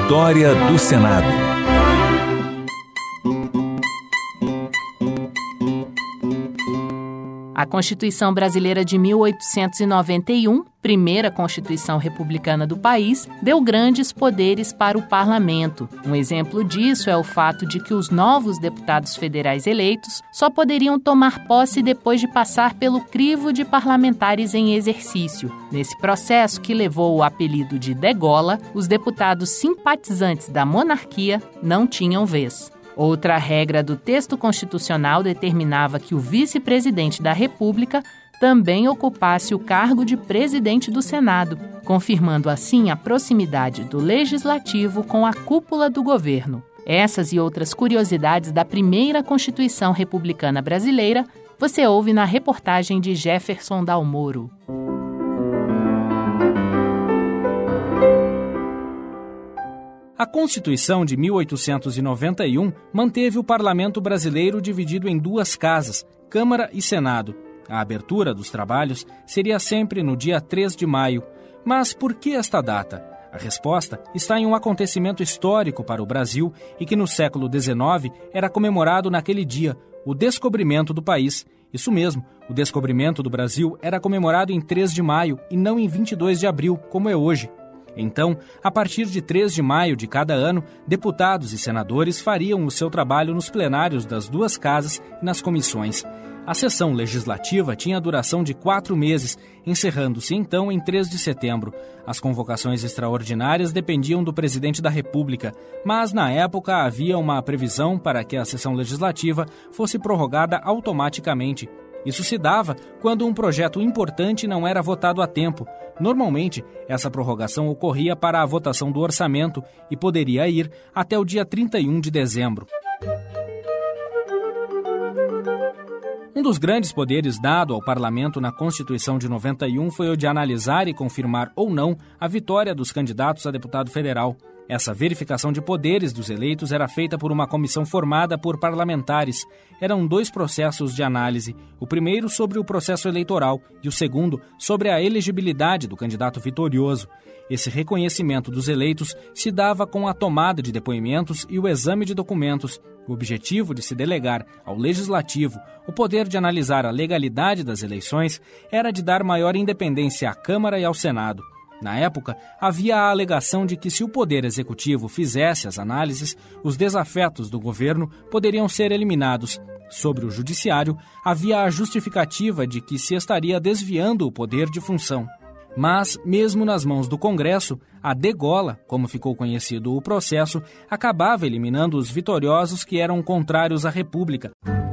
História do Senado. A Constituição Brasileira de 1891, primeira Constituição republicana do país, deu grandes poderes para o parlamento. Um exemplo disso é o fato de que os novos deputados federais eleitos só poderiam tomar posse depois de passar pelo crivo de parlamentares em exercício. Nesse processo, que levou o apelido de degola, os deputados simpatizantes da monarquia não tinham vez. Outra regra do texto constitucional determinava que o vice-presidente da República também ocupasse o cargo de presidente do Senado, confirmando assim a proximidade do Legislativo com a cúpula do governo. Essas e outras curiosidades da primeira Constituição Republicana Brasileira você ouve na reportagem de Jefferson Dalmoro. A Constituição de 1891 manteve o parlamento brasileiro dividido em duas casas, Câmara e Senado. A abertura dos trabalhos seria sempre no dia 3 de maio. Mas por que esta data? A resposta está em um acontecimento histórico para o Brasil e que no século XIX era comemorado naquele dia, o descobrimento do país. Isso mesmo, o descobrimento do Brasil era comemorado em 3 de maio e não em 22 de abril, como é hoje. Então, a partir de 3 de maio de cada ano, deputados e senadores fariam o seu trabalho nos plenários das duas casas e nas comissões. A sessão legislativa tinha duração de 4 meses, encerrando-se então em 3 de setembro. As convocações extraordinárias dependiam do presidente da República, mas na época havia uma previsão para que a sessão legislativa fosse prorrogada automaticamente. Isso se dava quando um projeto importante não era votado a tempo. Normalmente, essa prorrogação ocorria para a votação do orçamento e poderia ir até o dia 31 de dezembro. Um dos grandes poderes dado ao Parlamento na Constituição de 91 foi o de analisar e confirmar ou não a vitória dos candidatos a deputado federal. Essa verificação de poderes dos eleitos era feita por uma comissão formada por parlamentares. Eram 2 processos de análise, o primeiro sobre o processo eleitoral e o segundo sobre a elegibilidade do candidato vitorioso. Esse reconhecimento dos eleitos se dava com a tomada de depoimentos e o exame de documentos. O objetivo de se delegar ao Legislativo o poder de analisar a legalidade das eleições era de dar maior independência à Câmara e ao Senado. Na época, havia a alegação de que se o Poder Executivo fizesse as análises, os desafetos do governo poderiam ser eliminados. Sobre o Judiciário, havia a justificativa de que se estaria desviando o poder de função. Mas, mesmo nas mãos do Congresso, a degola, como ficou conhecido o processo, acabava eliminando os vitoriosos que eram contrários à República.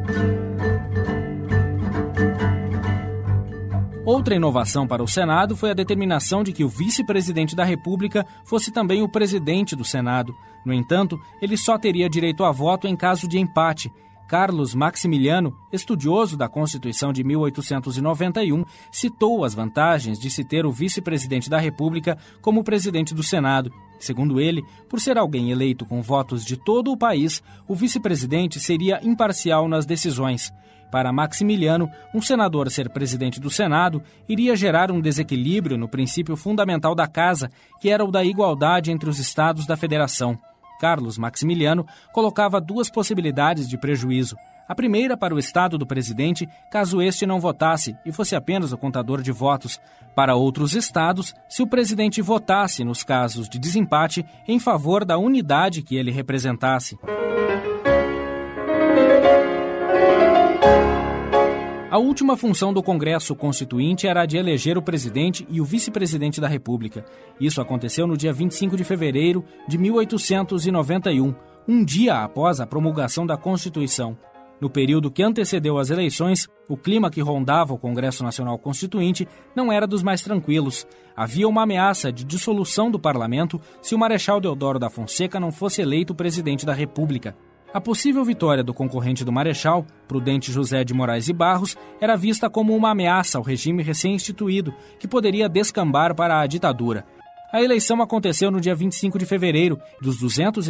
Outra inovação para o Senado foi a determinação de que o vice-presidente da República fosse também o presidente do Senado. No entanto, ele só teria direito a voto em caso de empate. Carlos Maximiliano, estudioso da Constituição de 1891, citou as vantagens de se ter o vice-presidente da República como presidente do Senado. Segundo ele, por ser alguém eleito com votos de todo o país, o vice-presidente seria imparcial nas decisões. Para Maximiliano, um senador ser presidente do Senado iria gerar um desequilíbrio no princípio fundamental da Casa, que era o da igualdade entre os estados da Federação. Carlos Maximiliano colocava 2 possibilidades de prejuízo. A primeira para o estado do presidente, caso este não votasse e fosse apenas o contador de votos. Para outros estados, se o presidente votasse nos casos de desempate em favor da unidade que ele representasse. A última função do Congresso Constituinte era a de eleger o presidente e o vice-presidente da República. Isso aconteceu no dia 25 de fevereiro de 1891, um dia após a promulgação da Constituição. No período que antecedeu as eleições, o clima que rondava o Congresso Nacional Constituinte não era dos mais tranquilos. Havia uma ameaça de dissolução do parlamento se o Marechal Deodoro da Fonseca não fosse eleito presidente da República. A possível vitória do concorrente do Marechal, Prudente José de Moraes e Barros, era vista como uma ameaça ao regime recém-instituído, que poderia descambar para a ditadura. A eleição aconteceu no dia 25 de fevereiro. Dos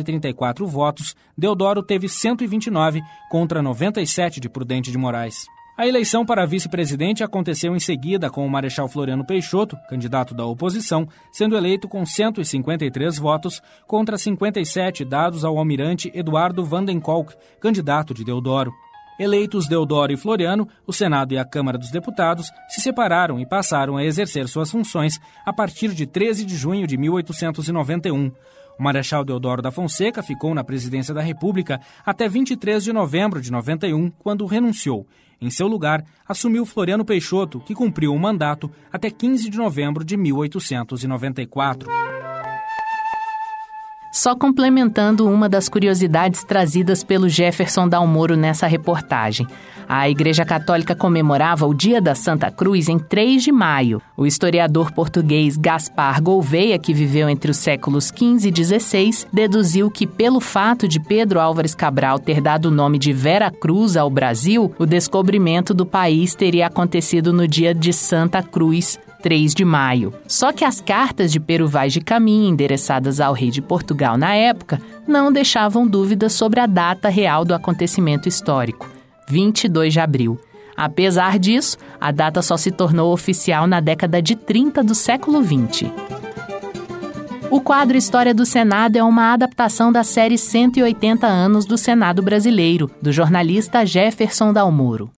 234 votos, Deodoro teve 129 contra 97 de Prudente de Moraes. A eleição para vice-presidente aconteceu em seguida com o Marechal Floriano Peixoto, candidato da oposição, sendo eleito com 153 votos contra 57 dados ao almirante Eduardo Vandenkolk, candidato de Deodoro. Eleitos Deodoro e Floriano, o Senado e a Câmara dos Deputados se separaram e passaram a exercer suas funções a partir de 13 de junho de 1891. O Marechal Deodoro da Fonseca ficou na presidência da República até 23 de novembro de 91, quando renunciou. Em seu lugar, assumiu Floriano Peixoto, que cumpriu o mandato até 15 de novembro de 1894. Só complementando uma das curiosidades trazidas pelo Jefferson Dalmoro nessa reportagem. A Igreja Católica comemorava o Dia da Santa Cruz em 3 de maio. O historiador português Gaspar Gouveia, que viveu entre os séculos XV e XVI, deduziu que, pelo fato de Pedro Álvares Cabral ter dado o nome de Vera Cruz ao Brasil, o descobrimento do país teria acontecido no dia de Santa Cruz, 3 de maio. Só que as cartas de Pero Vaz de Caminha, endereçadas ao rei de Portugal na época, não deixavam dúvidas sobre a data real do acontecimento histórico, 22 de abril. Apesar disso, a data só se tornou oficial na década de 30 do século XX. O quadro História do Senado é uma adaptação da série 180 anos do Senado brasileiro, do jornalista Jefferson Dalmoro.